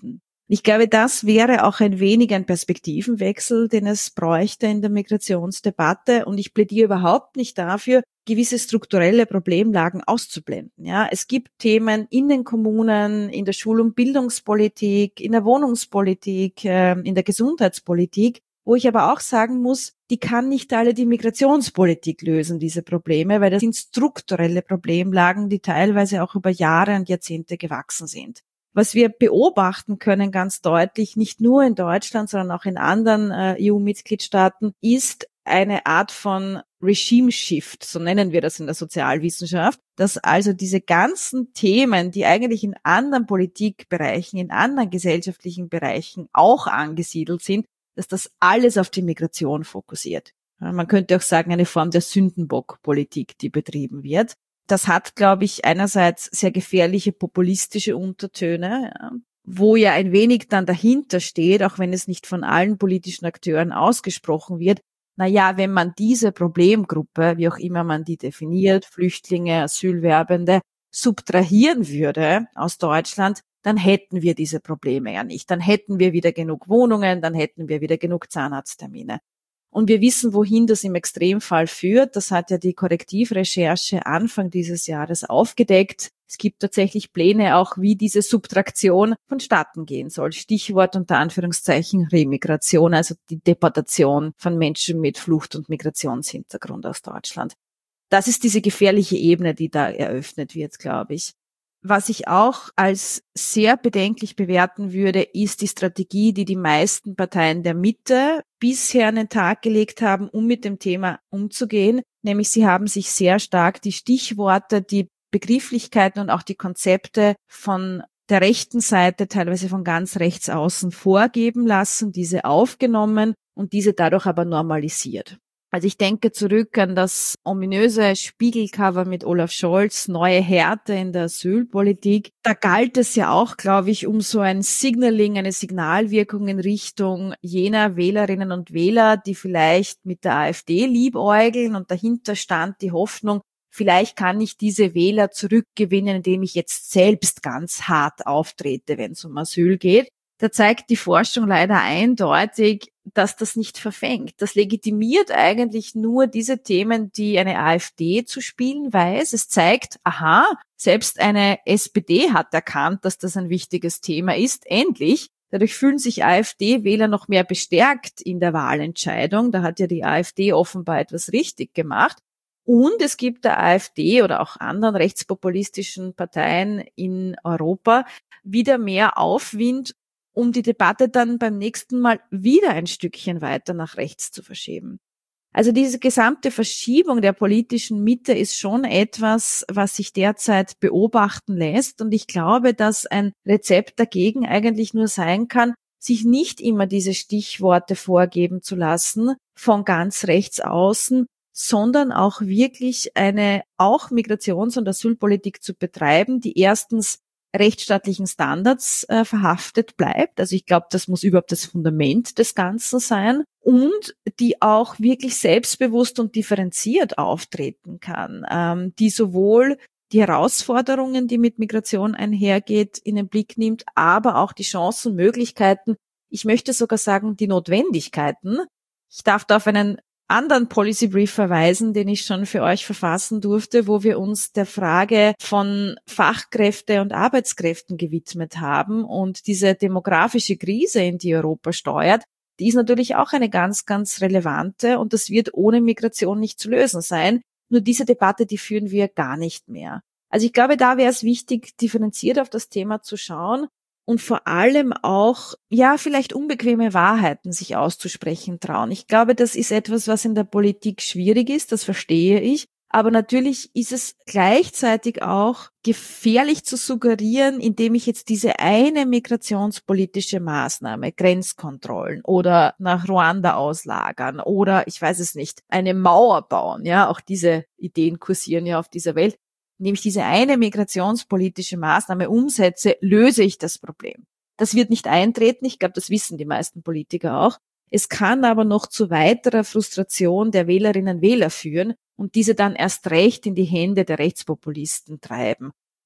Ich glaube, das wäre auch ein wenig ein Perspektivenwechsel, den es bräuchte in der Migrationsdebatte. Und ich plädiere überhaupt nicht dafür, gewisse strukturelle Problemlagen auszublenden. Ja, es gibt Themen in den Kommunen, in der Schul- und Bildungspolitik, in der Wohnungspolitik, in der Gesundheitspolitik, wo ich aber auch sagen muss, die kann nicht alle die Migrationspolitik lösen, diese Probleme, weil das sind strukturelle Problemlagen, die teilweise auch über Jahre und Jahrzehnte gewachsen sind. Was wir beobachten können ganz deutlich, nicht nur in Deutschland, sondern auch in anderen EU-Mitgliedstaaten, ist eine Art von Regime Shift, so nennen wir das in der Sozialwissenschaft, dass also diese ganzen Themen, die eigentlich in anderen Politikbereichen, in anderen gesellschaftlichen Bereichen auch angesiedelt sind, dass das alles auf die Migration fokussiert. Man könnte auch sagen, eine Form der Sündenbock-Politik, die betrieben wird. Das hat, glaube ich, einerseits sehr gefährliche populistische Untertöne, wo ja ein wenig dann dahinter steht, auch wenn es nicht von allen politischen Akteuren ausgesprochen wird. Naja, wenn man diese Problemgruppe, wie auch immer man die definiert, Flüchtlinge, Asylwerbende, subtrahieren würde aus Deutschland, dann hätten wir diese Probleme ja nicht. Dann hätten wir wieder genug Wohnungen, dann hätten wir wieder genug Zahnarzttermine. Und wir wissen, wohin das im Extremfall führt. Das hat ja die Korrektivrecherche Anfang dieses Jahres aufgedeckt. Es gibt tatsächlich Pläne auch, wie diese Subtraktion vonstatten gehen soll. Stichwort unter Anführungszeichen Remigration, also die Deportation von Menschen mit Flucht- und Migrationshintergrund aus Deutschland. Das ist diese gefährliche Ebene, die da eröffnet wird, glaube ich. Was ich auch als sehr bedenklich bewerten würde, ist die Strategie, die die meisten Parteien der Mitte bisher an den Tag gelegt haben, um mit dem Thema umzugehen. Nämlich sie haben sich sehr stark die Stichworte, die Begrifflichkeiten und auch die Konzepte von der rechten Seite, teilweise von ganz rechts außen vorgeben lassen, diese aufgenommen und diese dadurch aber normalisiert. Also ich denke zurück an das ominöse Spiegelcover mit Olaf Scholz, neue Härte in der Asylpolitik. Da galt es ja auch, glaube ich, um so ein Signaling, eine Signalwirkung in Richtung jener Wählerinnen und Wähler, die vielleicht mit der AfD liebäugeln, und dahinter stand die Hoffnung, vielleicht kann ich diese Wähler zurückgewinnen, indem ich jetzt selbst ganz hart auftrete, wenn es um Asyl geht. Da zeigt die Forschung leider eindeutig, dass das nicht verfängt. Das legitimiert eigentlich nur diese Themen, die eine AfD zu spielen weiß. Es zeigt, aha, selbst eine SPD hat erkannt, dass das ein wichtiges Thema ist. Endlich. Dadurch fühlen sich AfD-Wähler noch mehr bestärkt in der Wahlentscheidung. Da hat ja die AfD offenbar etwas richtig gemacht. Und es gibt der AfD oder auch anderen rechtspopulistischen Parteien in Europa wieder mehr Aufwind, um die Debatte dann beim nächsten Mal wieder ein Stückchen weiter nach rechts zu verschieben. Also diese gesamte Verschiebung der politischen Mitte ist schon etwas, was sich derzeit beobachten lässt. Und ich glaube, dass ein Rezept dagegen eigentlich nur sein kann, sich nicht immer diese Stichworte vorgeben zu lassen von ganz rechts außen, sondern auch wirklich eine auch Migrations- und Asylpolitik zu betreiben, die erstens rechtsstaatlichen Standards verhaftet bleibt. Also ich glaube, das muss überhaupt das Fundament des Ganzen sein und die auch wirklich selbstbewusst und differenziert auftreten kann, die sowohl die Herausforderungen, die mit Migration einhergeht, in den Blick nimmt, aber auch die Chancen, Möglichkeiten, ich möchte sogar sagen, die Notwendigkeiten. Ich darf da auf einen anderen Policy Brief verweisen, den ich schon für euch verfassen durfte, wo wir uns der Frage von Fachkräfte und Arbeitskräften gewidmet haben. Und diese demografische Krise, in die Europa steuert, die ist natürlich auch eine ganz, ganz relevante, und das wird ohne Migration nicht zu lösen sein. Nur diese Debatte, die führen wir gar nicht mehr. Also ich glaube, da wäre es wichtig, differenziert auf das Thema zu schauen und vor allem auch, ja, vielleicht unbequeme Wahrheiten sich auszusprechen trauen. Ich glaube, das ist etwas, was in der Politik schwierig ist, das verstehe ich. Aber natürlich ist es gleichzeitig auch gefährlich zu suggerieren, indem ich jetzt diese eine migrationspolitische Maßnahme, Grenzkontrollen oder nach Ruanda auslagern oder, ich weiß es nicht, eine Mauer bauen, ja, auch diese Ideen kursieren ja auf dieser Welt. Indem ich diese eine migrationspolitische Maßnahme umsetze, löse ich das Problem. Das wird nicht eintreten, ich glaube, das wissen die meisten Politiker auch. Es kann aber noch zu weiterer Frustration der Wählerinnen und Wähler führen und diese dann erst recht in die Hände der Rechtspopulisten treiben.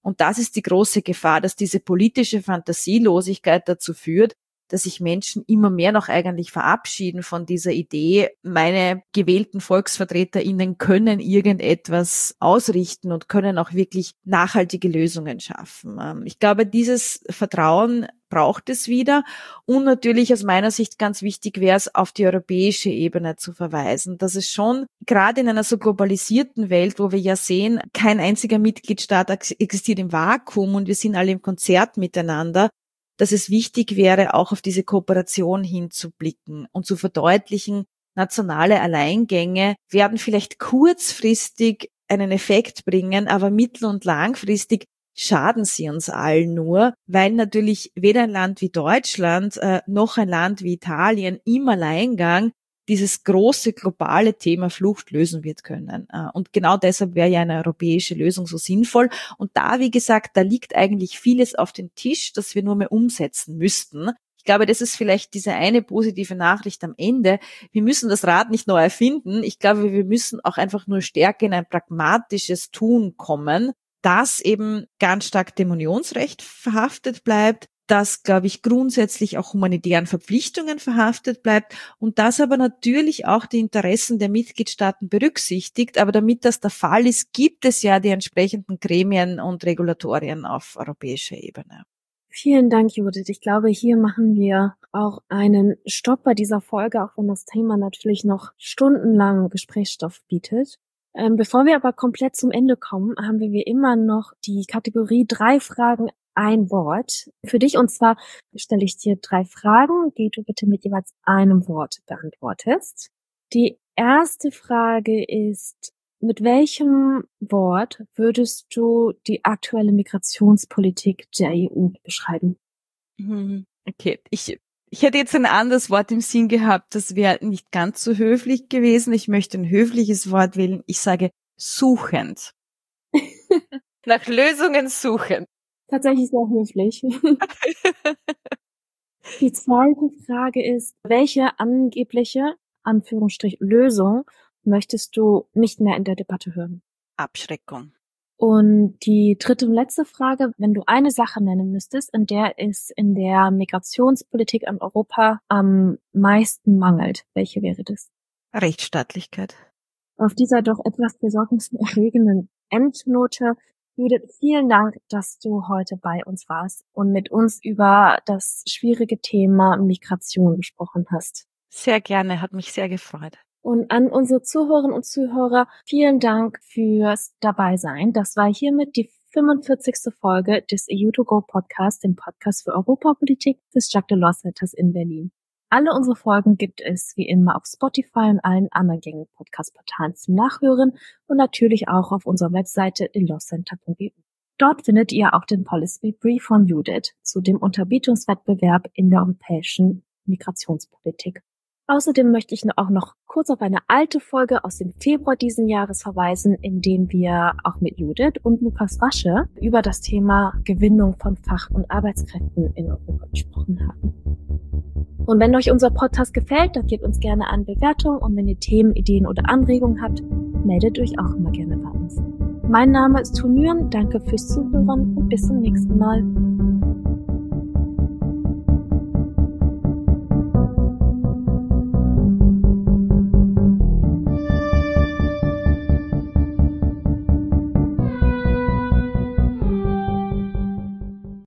Und das ist die große Gefahr, dass diese politische Fantasielosigkeit dazu führt, dass sich Menschen immer mehr noch eigentlich verabschieden von dieser Idee, meine gewählten VolksvertreterInnen können irgendetwas ausrichten und können auch wirklich nachhaltige Lösungen schaffen. Ich glaube, dieses Vertrauen braucht es wieder. Und natürlich aus meiner Sicht ganz wichtig wäre es, auf die europäische Ebene zu verweisen, dass es schon gerade in einer so globalisierten Welt, wo wir ja sehen, kein einziger Mitgliedstaat existiert im Vakuum und wir sind alle im Konzert miteinander, dass es wichtig wäre, auch auf diese Kooperation hinzublicken und zu verdeutlichen, nationale Alleingänge werden vielleicht kurzfristig einen Effekt bringen, aber mittel- und langfristig schaden sie uns allen nur, weil natürlich weder ein Land wie Deutschland noch ein Land wie Italien im Alleingang dieses große globale Thema Flucht lösen wird können. Und genau deshalb wäre ja eine europäische Lösung so sinnvoll. Und da, wie gesagt, da liegt eigentlich vieles auf dem Tisch, das wir nur mehr umsetzen müssten. Ich glaube, das ist vielleicht diese eine positive Nachricht am Ende. Wir müssen das Rad nicht neu erfinden. Ich glaube, wir müssen auch einfach nur stärker in ein pragmatisches Tun kommen, das eben ganz stark dem Unionsrecht verhaftet bleibt, das, glaube ich, grundsätzlich auch humanitären Verpflichtungen verhaftet bleibt und das aber natürlich auch die Interessen der Mitgliedstaaten berücksichtigt. Aber damit das der Fall ist, gibt es ja die entsprechenden Gremien und Regulatorien auf europäischer Ebene. Vielen Dank, Judith. Ich glaube, hier machen wir auch einen Stopp bei dieser Folge, auch wenn das Thema natürlich noch stundenlang Gesprächsstoff bietet. Bevor wir aber komplett zum Ende kommen, haben wir wie immer noch die Kategorie 3 Fragen, ein Wort für dich. Und zwar stelle ich dir 3 Fragen, die du bitte mit jeweils einem Wort beantwortest. Die erste Frage ist, mit welchem Wort würdest du die aktuelle Migrationspolitik der EU beschreiben? Okay, ich hätte jetzt ein anderes Wort im Sinn gehabt, das wäre nicht ganz so höflich gewesen. Ich möchte ein höfliches Wort wählen. Ich sage suchend. Nach Lösungen suchend. Tatsächlich sehr höflich. Die zweite Frage ist, welche angebliche, Anführungsstrich, Lösung möchtest du nicht mehr in der Debatte hören? Abschreckung. Und die dritte und letzte Frage, wenn du eine Sache nennen müsstest, in der es in der Migrationspolitik in Europa am meisten mangelt, welche wäre das? Rechtsstaatlichkeit. Auf dieser doch etwas besorgniserregenden Endnote, Judith, vielen Dank, dass du heute bei uns warst und mit uns über das schwierige Thema Migration gesprochen hast. Sehr gerne, hat mich sehr gefreut. Und an unsere Zuhörerinnen und Zuhörer, vielen Dank fürs Dabeisein. Das war hiermit die 45. Folge des EU2Go Podcast, dem Podcast für Europapolitik des Jacques Delors Centers in Berlin. Alle unsere Folgen gibt es wie immer auf Spotify und allen anderen gängigen Podcast-Portalen zum Nachhören und natürlich auch auf unserer Webseite delorscenter.eu. Dort findet ihr auch den Policy Brief von Judith zu dem Unterbietungswettbewerb in der europäischen Migrationspolitik. Außerdem möchte ich auch noch kurz auf eine alte Folge aus dem Februar diesen Jahres verweisen, in dem wir auch mit Judith und Lukas Rasche über das Thema Gewinnung von Fach- und Arbeitskräften in Europa gesprochen haben. Und wenn euch unser Podcast gefällt, dann gebt uns gerne eine Bewertung und wenn ihr Themen, Ideen oder Anregungen habt, meldet euch auch immer gerne bei uns. Mein Name ist Tunüren, danke fürs Zuhören und bis zum nächsten Mal.